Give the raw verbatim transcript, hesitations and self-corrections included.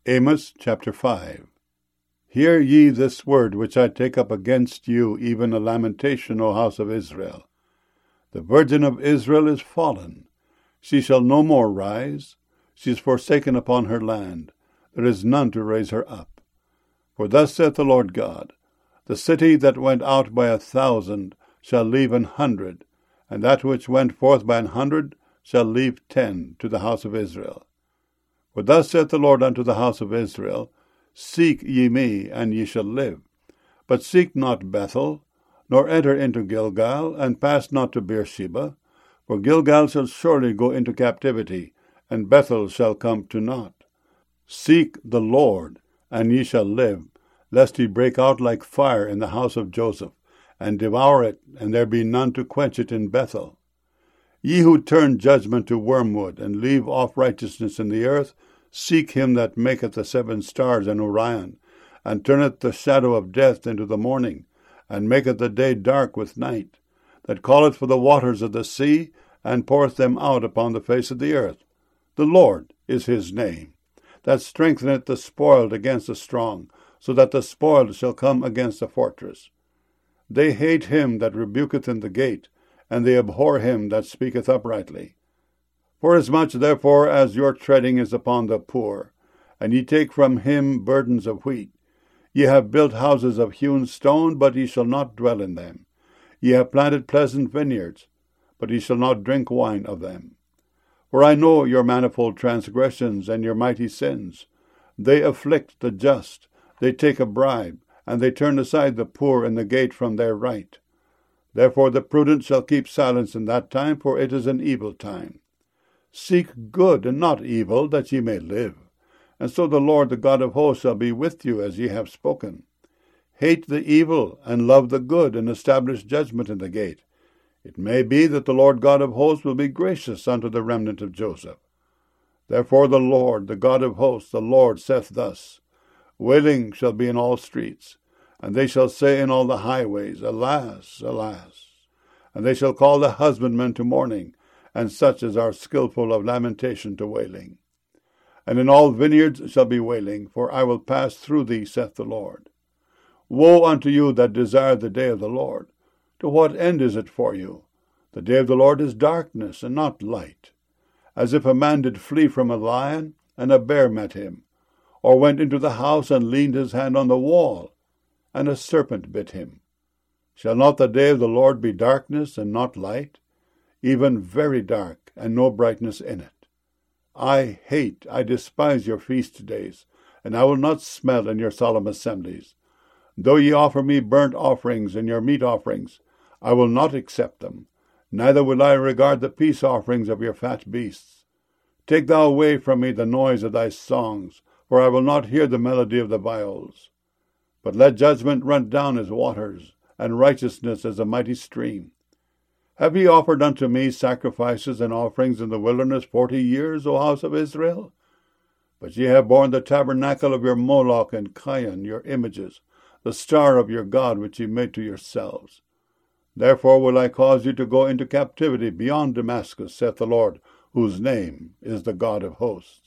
Amos chapter five. Hear ye this word which I take up against you, even a lamentation, O house of Israel. The virgin of Israel is fallen. She shall no more rise. She is forsaken upon her land. There is none to raise her up. For thus saith the Lord God, the city that went out by a thousand shall leave an hundred, and that which went forth by an hundred shall leave ten to the house of Israel. For thus saith the Lord unto the house of Israel, Seek ye me, and ye shall live. But seek not Bethel, nor enter into Gilgal, and pass not to Beersheba. For Gilgal shall surely go into captivity, and Bethel shall come to naught. Seek the Lord, and ye shall live, lest he break out like fire in the house of Joseph, and devour it, and there be none to quench it in Bethel. Ye who turn judgment to wormwood, and leave off righteousness in the earth, seek him that maketh the seven stars and Orion, and turneth the shadow of death into the morning, and maketh the day dark with night, that calleth for the waters of the sea, and poureth them out upon the face of the earth. The Lord is his name, that strengtheneth the spoiled against the strong, so that the spoiled shall come against the fortress. They hate him that rebuketh in the gate, and they abhor him that speaketh uprightly. Forasmuch therefore as your treading is upon the poor, and ye take from him burdens of wheat, ye have built houses of hewn stone, but ye shall not dwell in them. Ye have planted pleasant vineyards, but ye shall not drink wine of them. For I know your manifold transgressions and your mighty sins. They afflict the just, they take a bribe, and they turn aside the poor in the gate from their right. Therefore the prudent shall keep silence in that time, for it is an evil time. Seek good and not evil, that ye may live. And so the Lord, the God of hosts, shall be with you as ye have spoken. Hate the evil, and love the good, and establish judgment in the gate. It may be that the Lord God of hosts will be gracious unto the remnant of Joseph. Therefore the Lord, the God of hosts, the Lord saith thus, Wailing shall be in all streets, and they shall say in all the highways, Alas, alas! And they shall call the husbandmen to mourning, and such as are skillful of lamentation to wailing. And in all vineyards shall be wailing, for I will pass through thee, saith the Lord. Woe unto you that desire the day of the Lord! To what end is it for you? The day of the Lord is darkness, and not light. As if a man did flee from a lion, and a bear met him, or went into the house and leaned his hand on the wall, and a serpent bit him. Shall not the day of the Lord be darkness, and not light? Even very dark, and no brightness in it. I hate, I despise your feast days, and I will not smell in your solemn assemblies. Though ye offer me burnt offerings and your meat offerings, I will not accept them, neither will I regard the peace offerings of your fat beasts. Take thou away from me the noise of thy songs, for I will not hear the melody of the viols. But let judgment run down as waters, and righteousness as a mighty stream. Have ye offered unto me sacrifices and offerings in the wilderness forty years, O house of Israel? But ye have borne the tabernacle of your Moloch and Chion, your images, the star of your God which ye made to yourselves. Therefore will I cause you to go into captivity beyond Damascus, saith the Lord, whose name is the God of hosts.